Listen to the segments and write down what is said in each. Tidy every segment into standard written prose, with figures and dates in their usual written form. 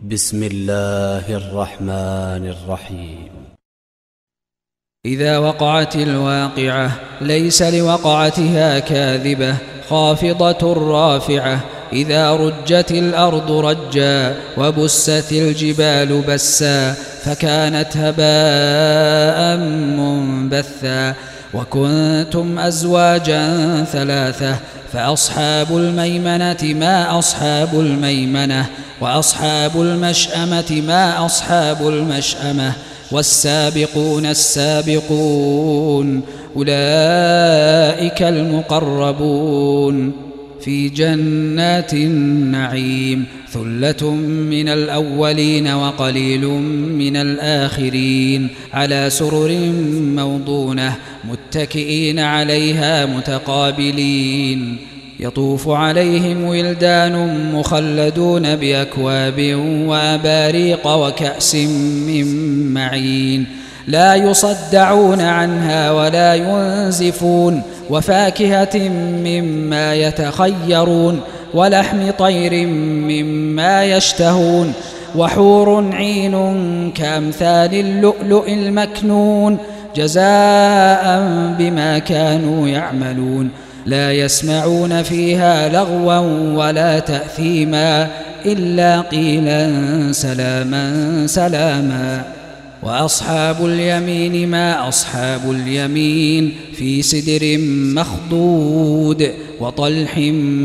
بسم الله الرحمن الرحيم. إذا وقعت الواقعة ليس لوقعتها كاذبة خافضة رافعة. إذا رجت الأرض رجا وبست الجبال بسا فكانت هباء منبثا. وكنتم أزواجا ثلاثة فأصحاب الميمنة ما أصحاب الميمنة وأصحاب المشأمة ما أصحاب المشأمة والسابقون السابقون أولئك المقربون في جنات النعيم. ثلة من الأولين وقليل من الآخرين على سرر موضونة متكئين عليها متقابلين. يطوف عليهم ولدان مخلدون بأكواب وأباريق وكأس من معين لا يصدعون عنها ولا ينزفون. وفاكهة مما يتخيرون ولحم طير مما يشتهون. وحور عين كأمثال اللؤلؤ المكنون جزاء بما كانوا يعملون. لا يسمعون فيها لغوا ولا تأثيما إلا قيلا سلاما سلاما. وأصحاب اليمين ما أصحاب اليمين في سدر مخضود وطلح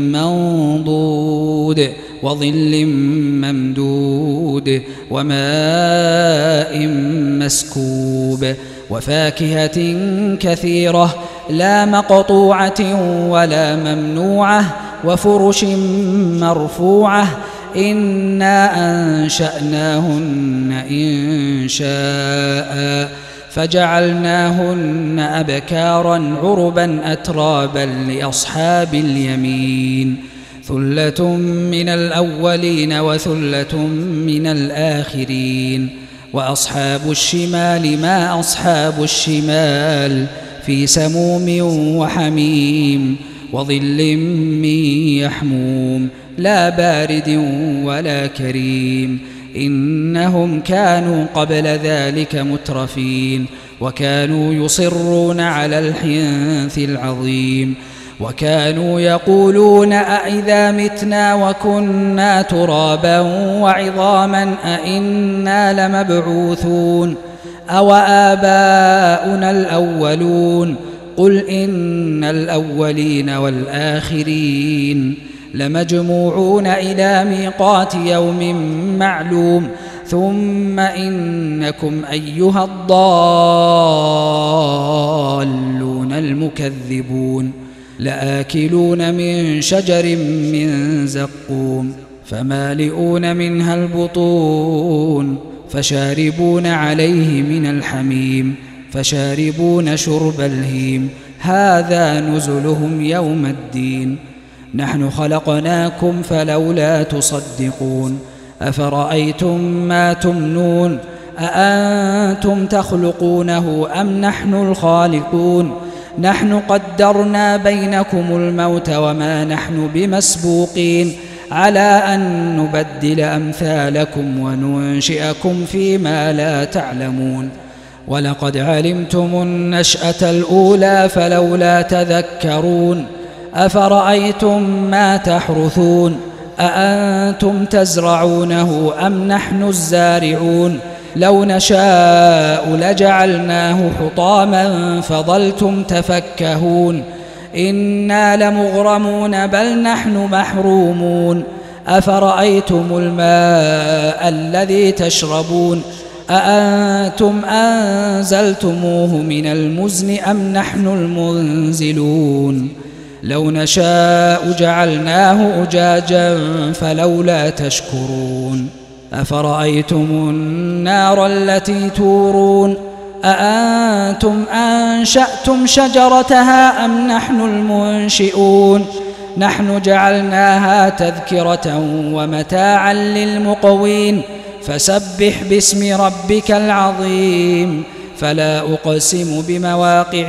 منضود وظل ممدود وماء مسكوب. وفاكهة كثيرة لا مقطوعة ولا ممنوعة وفرش مرفوعة. إنا أنشأناهن إنشاء فجعلناهن أبكارا عربا أترابا لأصحاب اليمين. ثلة من الأولين وثلة من الآخرين. وأصحاب الشمال ما أصحاب الشمال في سموم وحميم وظل من يحموم لا بارد ولا كريم. إنهم كانوا قبل ذلك مترفين وكانوا يصرون على الحنث العظيم. وكانوا يقولون أئذا متنا وكنا ترابا وعظاما أئنا لمبعوثون أو آباؤنا الأولون. قل إن الأولين والآخرين لمجموعون إلى ميقات يوم معلوم. ثم إنكم أيها الضالون المكذبون لآكلون من شجر من زقوم فمالئون منها البطون فشاربون عليه من الحميم فشاربون شرب الهيم. هذا نزلهم يوم الدين. نحن خلقناكم فلولا تصدقون. أفرأيتم ما تمنون أأنتم تخلقونه أم نحن الخالقون. نحن قدرنا بينكم الموت وما نحن بمسبوقين على أن نبدل أمثالكم وننشئكم فيما لا تعلمون. ولقد علمتم النشأة الأولى فلولا تذكرون. أفرأيتم ما تحرثون أأنتم تزرعونه أم نحن الزارعون. لو نشاء لجعلناه حطاما فظلتم تفكهون. إنا لمغرمون بل نحن محرومون. أفرأيتم الماء الذي تشربون أأنتم أنزلتموه من المزن أم نحن المنزلون. لو نشاء جعلناه أجاجا فلولا تشكرون. أفرأيتم النار التي تورون أأنتم أنشأتم شجرتها أم نحن المنشئون. نحن جعلناها تذكرة ومتاعا للمقوين. فسبح باسم ربك العظيم. فلا أقسم بمواقع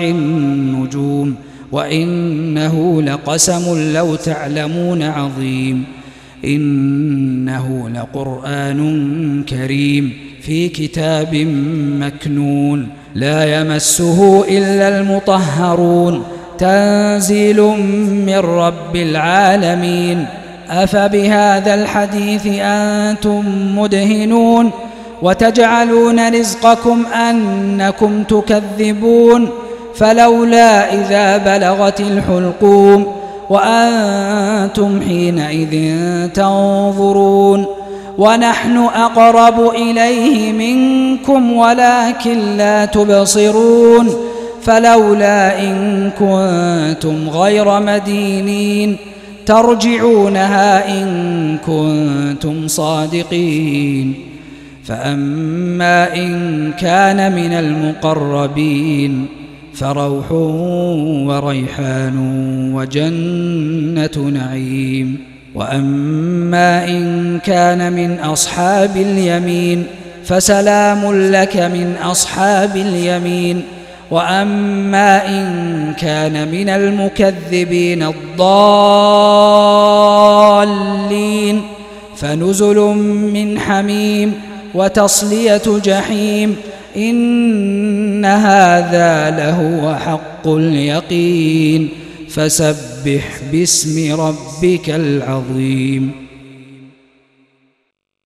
النجوم وإنه لقسم لو تعلمون عظيم. إنه لقرآن كريم في كتاب مكنون لا يمسه إلا المطهرون تنزيل من رب العالمين أفبهذا الحديث أنتم مدهنون وتجعلون رزقكم أنكم تكذبون فلولا إذا بلغت الحلقوم وأنتم حينئذ تنظرون ونحن أقرب إليه منكم ولكن لا تبصرون فلولا إن كنتم غير مدينين ترجعونها إن كنتم صادقين فأما إن كان من المقربين فروح وريحان وجنة نعيم وأما إن كان من أصحاب اليمين فسلام لك من أصحاب اليمين وأما إن كان من المكذبين الضالين فنزل من حميم وتصلية جحيم إن هذا لهو حق اليقين فسبح باسم ربك العظيم